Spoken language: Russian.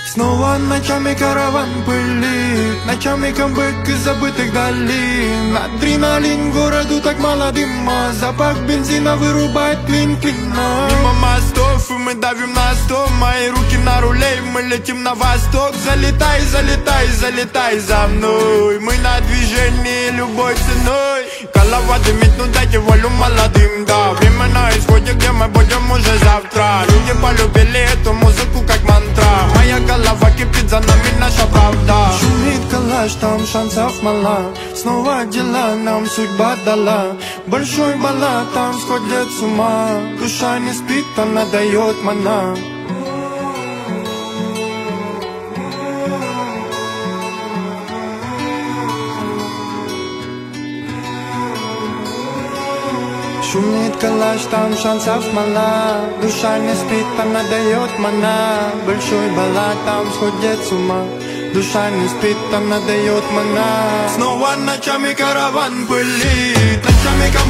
Снова ночами караван пылит, ночами камбэк из забытых долин. Адреналин, городу так мало дыма, запах бензина вырубает клин клина. Мимо мостов, и мы давим на стоп, мои руки на руле, и мы летим на восток. Залетай, залетай, залетай за мной, мы на движении любой ценой. Голова дымит, ну дайте волю молодым, да. Время на исходе, где мы будем уже завтра. Люди полюбили эту музыку как мантра. Моя голова кипит, за нами наша правда. Шумит калаш, там шансов мало. Снова дела нам судьба дала. Большой баллад, там сходят с ума. Душа не спит, она дает мана. Шумит калаш, там шансов мало. Душа не спит, она дает мана. Большой баллад, там сходит с ума. Душа не спит, она дает мана. Снова ночами караван пылит, ночами